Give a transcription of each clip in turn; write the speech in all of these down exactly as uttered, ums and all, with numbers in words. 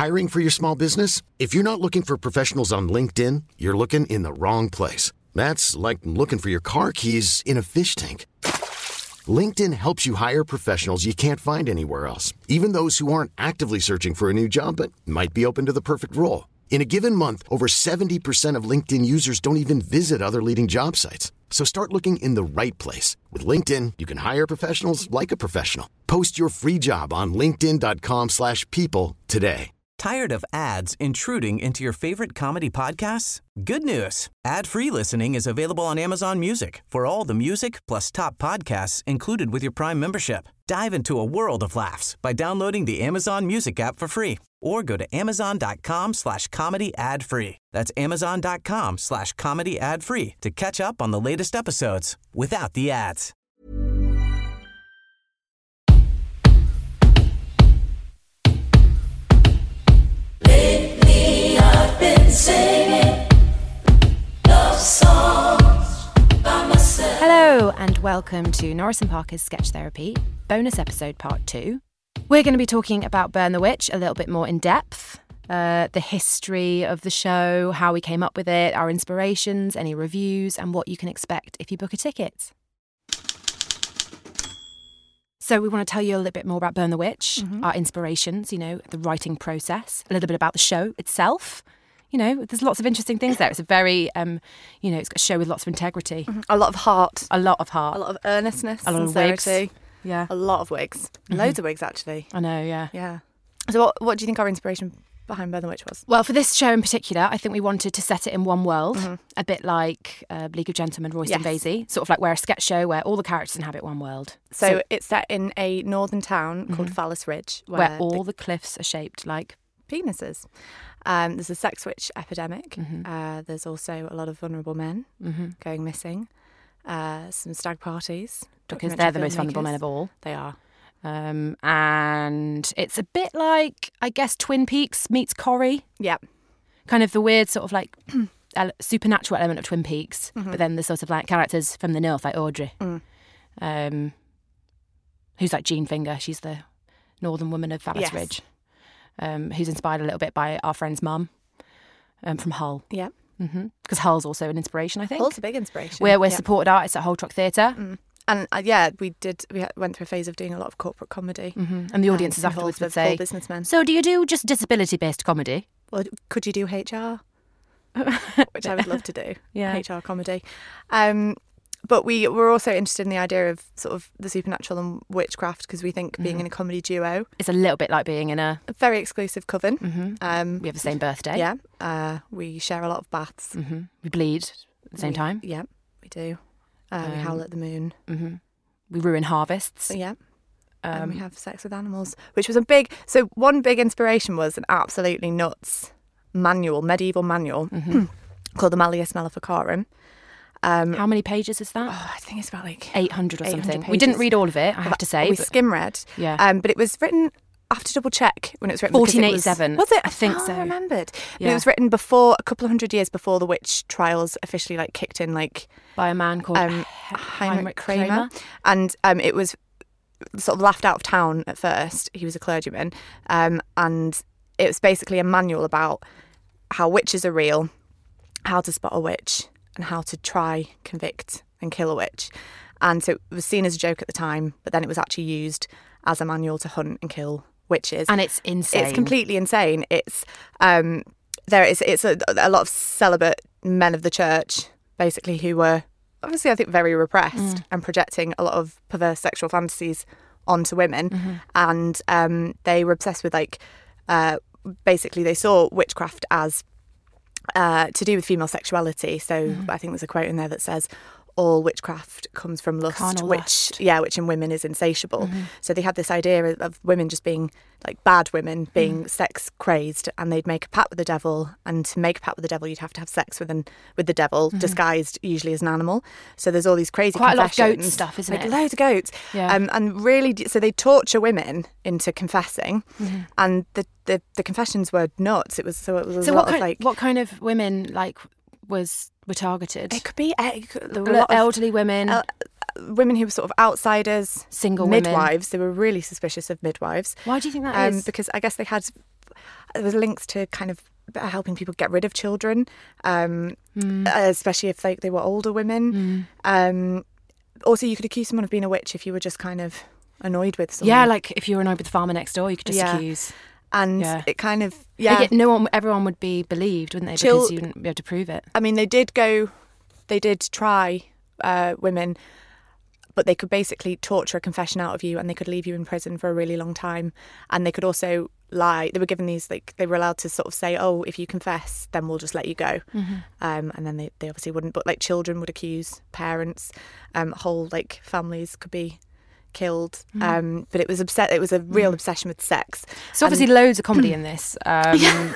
Hiring for your small business? If you're not looking for professionals on LinkedIn, you're looking in the wrong place. That's like looking for your car keys in a fish tank. LinkedIn helps you hire professionals you can't find anywhere else, even those who aren't actively searching for a new job but might be open to the perfect role. In a given month, over seventy percent of LinkedIn users don't even visit other leading job sites. So start looking in the right place. With LinkedIn, you can hire professionals like a professional. Post your free job on linkedin.com slash people today. Tired of ads intruding into your favorite comedy podcasts? Good news. Ad-free listening is available on Amazon Music for all the music plus top podcasts included with your Prime membership. Dive into a world of laughs by downloading the Amazon Music app for free or go to amazon.com slash comedy ad free. That's amazon.com slash comedy ad free to catch up on the latest episodes without the ads. Lately I've been singing love songs by myself. Hello and welcome to Norris and Parker's Sketch Therapy, bonus episode part two. We're going to be talking about Burn the Witch a little bit more in depth, uh, the history of the show, how we came up with it, our inspirations, any reviews, and what you can expect if you book a ticket. So we want to tell you a little bit more about Burn the Witch, mm-hmm. our inspirations, you know, the writing process, a little bit about the show itself. You know, there's lots of interesting things there. It's a very, um, you know, it's a show with lots of integrity. Mm-hmm. A lot of heart. A lot of heart. A lot of earnestness. A lot sincerity. of wigs. Yeah. A lot of wigs. Mm-hmm. Loads of wigs, actually. I know, yeah. Yeah. So what, what do you think our inspiration behind Burn the Witch was? Well, for this show in particular, I think we wanted to set it in one world, mm-hmm. a bit like uh, League of Gentlemen, Royston yes. Vasey, sort of like we're a sketch show where all the characters inhabit one world. So, so it's set in a northern town mm-hmm. called Fallis Ridge. Where, where all the, the cliffs are shaped like penises. Um, there's a sex witch epidemic. Mm-hmm. Uh, there's also a lot of vulnerable men mm-hmm. going missing. Uh, some stag parties. Because they're the most vulnerable men of all. They are. Um, and it's a bit like, I guess, Twin Peaks meets Corrie. Yeah. Kind of the weird sort of like ele- supernatural element of Twin Peaks, mm-hmm. but then the sort of like characters from the north, like Audrey, mm. um, who's like Jean Finger. She's the northern woman of Fallis yes. Ridge, um, who's inspired a little bit by our friend's mum um, from Hull. Yeah. Because mm-hmm. Hull's also an inspiration, I think. Hull's a big inspiration. We're, we're yeah. supported artists at Hull Truck Theatre. Mm. And uh, yeah, we did. We went through a phase of doing a lot of corporate comedy, mm-hmm. and the audiences um, afterwards would with say, businessmen. "So, do you do just disability-based comedy? Well, could you do H R?" Which I would love to do. Yeah, H R comedy. Um, but we were also interested in the idea of sort of the supernatural and witchcraft because we think being mm-hmm. in a comedy duo, it's a little bit like being in a, a very exclusive coven. Mm-hmm. Um, we have the same birthday. Yeah, uh, we share a lot of baths. Mm-hmm. We bleed at the same we, time. Yeah, we do. Uh, um, we howl at the moon. Mm-hmm. We ruin harvests. Yeah. Um, and we have sex with animals, which was a big... So one big inspiration was an absolutely nuts manual, medieval manual, mm-hmm. called the Malleus Maleficarum. Um, How many pages is that? Oh, I think it's about like... eight hundred or eight hundred something. pages. We didn't read all of it, I have but, to say. We but, skim read. Yeah. Um, but it was written... I have to double check when it was written. fourteen eighty-seven. It was, was it? I think oh, so. I remembered. Yeah. But it was written before, a couple of hundred years before the witch trials officially like kicked in, like... By a man called um, Heinrich, Heinrich Kramer. Kramer. And um, it was sort of laughed out of town at first. He was a clergyman. Um, and it was basically a manual about how witches are real, how to spot a witch, and how to try, convict, and kill a witch. And so it was seen as a joke at the time, but then it was actually used as a manual to hunt and kill witches. And it's insane. It's completely insane. It's um, there is it's a, a lot of celibate men of the church, basically, who were obviously, I think, very repressed mm. and projecting a lot of perverse sexual fantasies onto women. Mm-hmm. And um, they were obsessed with, like, uh, basically, they saw witchcraft as uh, to do with female sexuality. So mm. I think there's a quote in there that says, all witchcraft comes from lust, Carnal which lust. yeah, which in women is insatiable. Mm-hmm. So they had this idea of, of women just being like bad women, being mm. sex crazed, and they'd make a pact with the devil. And to make a pact with the devil, you'd have to have sex with an with the devil, mm-hmm. disguised usually as an animal. So there's all these crazy quite a lot of goat confessions, stuff, isn't like it? Loads of goats, yeah. Um, and really, so they torture women into confessing, mm-hmm. and the, the the confessions were nuts. It was so it was so a what lot kind, of like what kind of women like was were targeted? It could be uh, there were a L- lot of, elderly women, uh, women who were sort of outsiders, single midwives. women. They were really suspicious of midwives. Why do you think that um, is? Because I guess they had there was links to kind of helping people get rid of children, um, Mm. especially if they, they were older women. Mm. Um, also, you could accuse someone of being a witch if you were just kind of annoyed with someone. Yeah, like if you were annoyed with the farmer next door, you could just Yeah. accuse. And Yeah. it kind of, Yeah. yeah. No one, everyone would be believed, wouldn't they? Chil- Because you wouldn't be able to prove it. I mean, they did go, they did try uh, women, but they could basically torture a confession out of you and they could leave you in prison for a really long time. And they could also lie. They were given these, like, they were allowed to sort of say, oh, if you confess, then we'll just let you go. Mm-hmm. Um, and then they, they obviously wouldn't. But, like, children would accuse parents. Um, whole, like, families could be killed. Mm. Um, but it was upset. It was a real obsession with sex. So obviously loads of comedy in this. Um,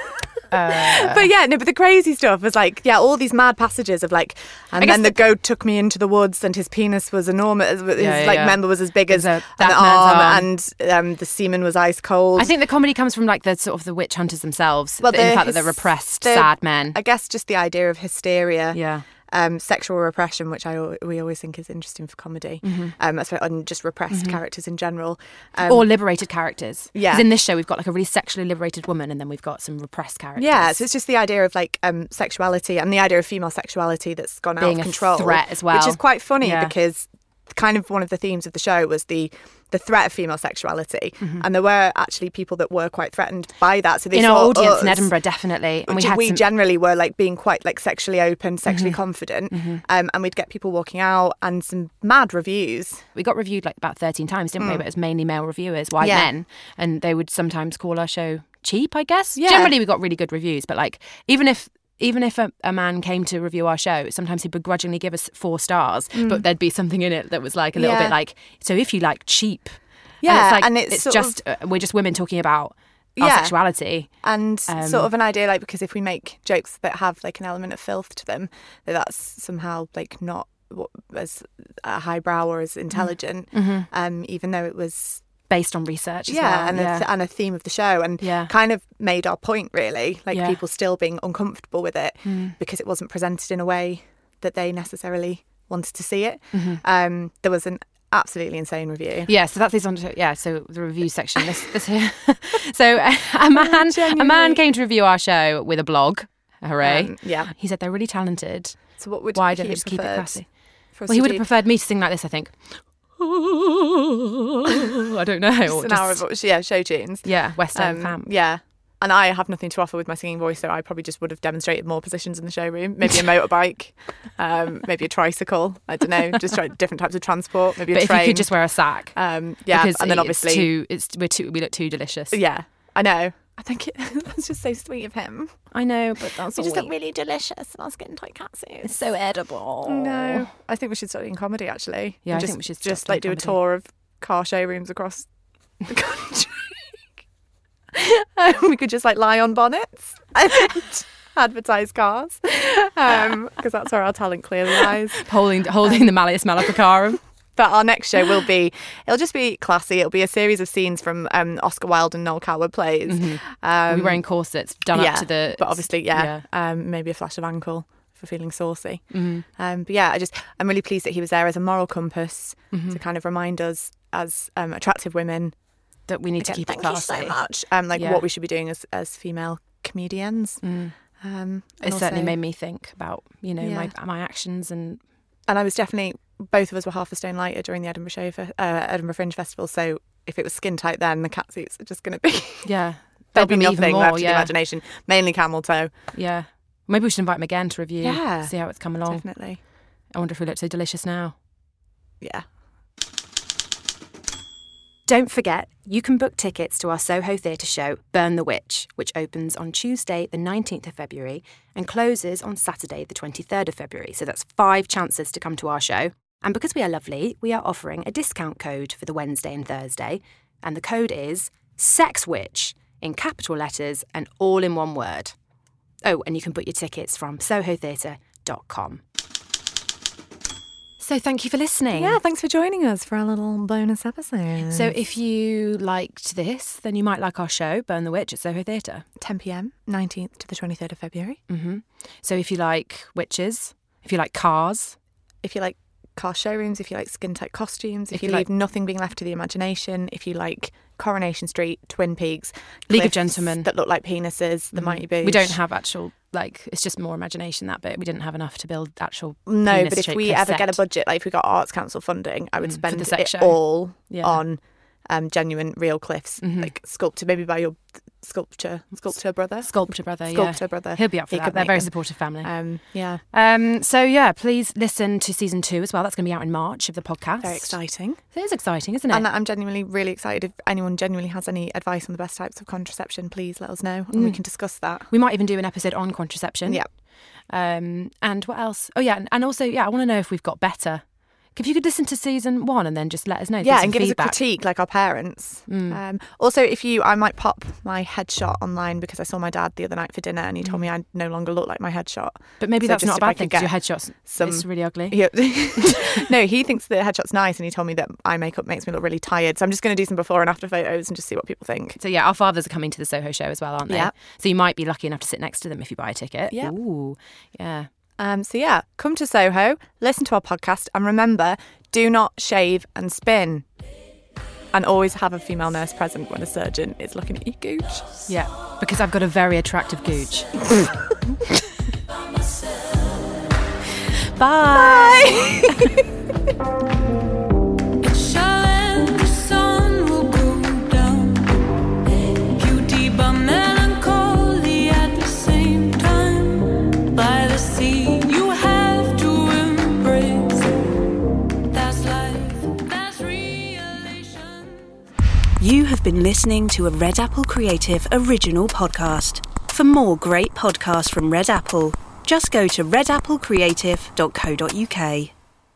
uh, But yeah, no, but the crazy stuff was like, yeah, all these mad passages of like, and guess then the, the- goat took me into the woods and his penis was enormous, his Yeah, yeah, like yeah. member was as big as As a- an that arm, man's and um, the semen was ice cold. I think the comedy comes from like the sort of the witch hunters themselves. Well, in the the fact that they're hys- repressed, the- sad men. I guess just the idea of hysteria, Yeah. um, sexual repression, which I al- we always think is interesting for comedy, um, that's right, and just repressed characters in general. Um, Or liberated characters. Yeah. 'Cause in this show, we've got like a really sexually liberated woman and then we've got some repressed characters. Yeah, so it's just the idea of like um, sexuality and the idea of female sexuality that's gone Being out a of control, threat as well. which is quite funny Yeah. because kind of one of the themes of the show was the the threat of female sexuality, and there were actually people that were quite threatened by that. So they in saw our audience in us, Edinburgh, definitely. And we which had we some, generally were like being quite like sexually open, sexually confident, um, and we'd get people walking out and some mad reviews. we got reviewed like about thirteen times, didn't we? But it was mainly male reviewers, white Mm. Yeah. men. And they would sometimes call our show cheap, I guess. Yeah. Generally, we got really good reviews. But like, even if even if a, a man came to review our show, sometimes he'd begrudgingly give us four stars, but there'd be something in it that was like a little Mm. Yeah. bit like, so if you like cheap. Yeah, and it's, like, and it's it's sort just, uh, we're just women talking about our Yeah. sexuality. And Um, sort of an idea like, because if we make jokes that have like an element of filth to them, that that's somehow like not what- as uh, highbrow or as intelligent, um, even though it was Based on research as yeah, well. and yeah. A th- and a theme of the show, and Yeah. kind of made our point really, like Yeah. people still being uncomfortable with it because it wasn't presented in a way that they necessarily wanted to see it. Um, there was an absolutely insane review. Yeah, so that leads on to yeah. So the review section. This, this here. So a man, a man Genuinely. came to review our show with a blog. Hooray! Um, yeah. He said they're really talented. So what would Why he don't we have just keep it preferred classy? for us Well, he to would have do? preferred me to sing like this. I think. I don't know. Just or an hour just- of yeah show tunes. yeah, West End Um, fam. yeah. And I have nothing to offer with my singing voice, so I probably just would have demonstrated more positions in the showroom. Maybe a motorbike, um, maybe a tricycle. I don't know, just try different types of transport. Maybe But a if train. you could just wear a sack, um, yeah, because and then it's obviously, too, it's we're too, we look too delicious. yeah, I know. I think it, that's just so sweet of him. I know, but that's We all just look we- really delicious in our skin tight catsuits. It's so edible. No, I think we should start doing comedy actually. Yeah, And I just, think we should start just like do doing a comedy. tour of car showrooms across the country. um, we could just like lie on bonnets and advertise cars, because that's where our talent clearly lies. Holding holding the Malleus Maleficarum. But our next show will be, it'll just be classy. It'll be a series of scenes from um, Oscar Wilde and Noel Coward plays. Um, We'll be wearing corsets done yeah, up to the. but obviously, yeah, yeah. Um, maybe a flash of ankle for feeling saucy. Um, but yeah, I just, I'm really pleased that he was there as a moral compass to kind of remind us as um, attractive women. that we need to Again, keep it thank classy. you so much. Um, like Yeah. what we should be doing as as female comedians. Um, and It certainly also- made me think about, you know, my Yeah. my actions and And I was definitely, both of us were half a stone lighter during the Edinburgh show for uh, Edinburgh Fringe Festival. So if it was skin tight, then the catsuits are just going to be yeah, there'll be helping me even nothing more, left to the yeah. imagination. Mainly camel toe. Yeah, maybe we should invite him again to review. Yeah. See how it's come along. Definitely. I wonder if we look so delicious now. Yeah. Don't forget, you can book tickets to our Soho Theatre show, Burn the Witch, which opens on Tuesday, the nineteenth of February, and closes on Saturday, the twenty-third of February. So that's five chances to come to our show. And because we are lovely, we are offering a discount code for the Wednesday and Thursday. And the code is SEXWITCH, in capital letters and all in one word. Oh, and you can book your tickets from soho theatre dot com. So thank you for listening. Yeah, thanks for joining us for our little bonus episode. So if you liked this, then you might like our show, Burn the Witch, at Soho Theatre. ten p.m, nineteenth to the twenty-third of February. Mm-hmm. So if you like witches, if you like cars, If you like car showrooms, if you like skin tight costumes, if, If you you leave like- nothing being left to the imagination, if you like Coronation Street, Twin Peaks, League of cliffs Gentlemen that look like penises, the Mighty Boosh. We don't have actual, like, it's just more imagination, that bit. We didn't have enough to build actual No, penis but if shaped we cliff ever set. get a budget, like if we got Arts Council funding, I would Mm, for spend the sex it show. all Yeah. on um, genuine, real cliffs, Mhm. like sculpted maybe by your sculpture, sculpture brother. Sculptor brother, Sculptor yeah. brother. He'll be up for He that. could They're a make very them. supportive family. Um, yeah, Um, so, yeah, please listen to season two as well. That's going to be out in March of the podcast. very exciting. It is exciting, isn't it? And I'm genuinely really excited. If anyone genuinely has any advice on the best types of contraception, please let us know and we Mm. can discuss that. We might even do an episode on contraception. Yeah. Um, and what else? Oh, yeah. And, and also, yeah, I want to know if we've got better. If you could listen to season one and then just let us know. Yeah, some and give feedback. us a critique like our parents. Mm. Um, also, if you, I might pop my headshot online because I saw my dad the other night for dinner and he told me I no longer look like my headshot. But maybe So that's just not a if I bad could thing because your get headshot's some- it's really ugly. He, no, he thinks the headshot's nice and he told me that eye makeup makes me look really tired. So I'm just going to do some before and after photos and just see what people think. So, yeah, our fathers are coming to the Soho show as well, aren't they? Yeah. So you might be lucky enough to sit next to them if you buy a ticket. Yeah. Ooh, yeah. Um, so yeah, come to Soho, listen to our podcast, and remember, do not shave and spin. And always have a female nurse present when a surgeon is looking at your gooch. Yeah, because I've got a very attractive gooch. Bye. It shall end, the sun will go down. Beauty but melancholy at the same time. By the sea, you have to embrace it. That's life, that's realization. You have been listening to a Red Apple Creative original podcast. For more great podcasts from Red Apple, just go to red apple creative dot co dot uk.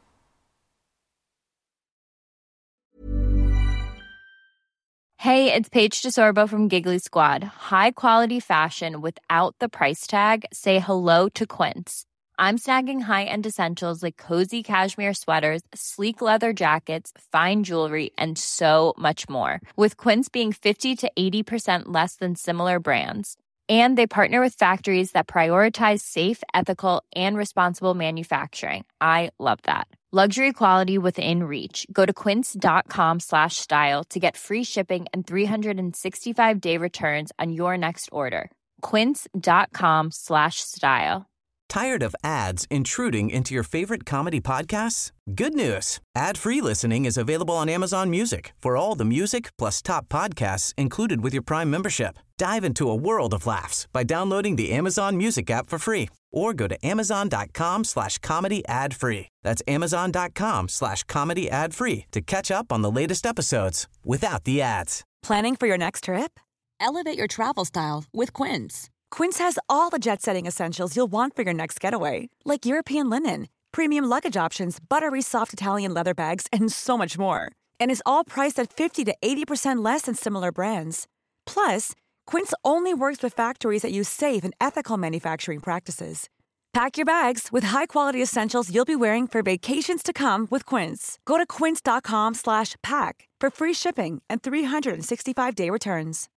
Hey, it's Paige DeSorbo from Giggly Squad. High quality fashion without the price tag. Say hello to Quince. I'm snagging high-end essentials like cozy cashmere sweaters, sleek leather jackets, fine jewelry, and so much more. With Quince being fifty to eighty percent less than similar brands. And they partner with factories that prioritize safe, ethical, and responsible manufacturing. I love that. Luxury quality within reach. Go to quince.com slash style to get free shipping and three sixty-five day returns on your next order. Quince.com slash style. Tired of ads intruding into your favorite comedy podcasts? Good news. Ad-free listening is available on Amazon Music for all the music plus top podcasts included with your Prime membership. Dive into a world of laughs by downloading the Amazon Music app for free or go to amazon.com slash comedy ad free. That's amazon.com slash comedy ad free to catch up on the latest episodes without the ads. Planning for your next trip? Elevate your travel style with Quince. Quince has all the jet-setting essentials you'll want for your next getaway, like European linen, premium luggage options, buttery soft Italian leather bags, and so much more. And is all priced at fifty to eighty percent less than similar brands. Plus, Quince only works with factories that use safe and ethical manufacturing practices. Pack your bags with high-quality essentials you'll be wearing for vacations to come with Quince. Go to quince.com slash pack for free shipping and three sixty-five day returns.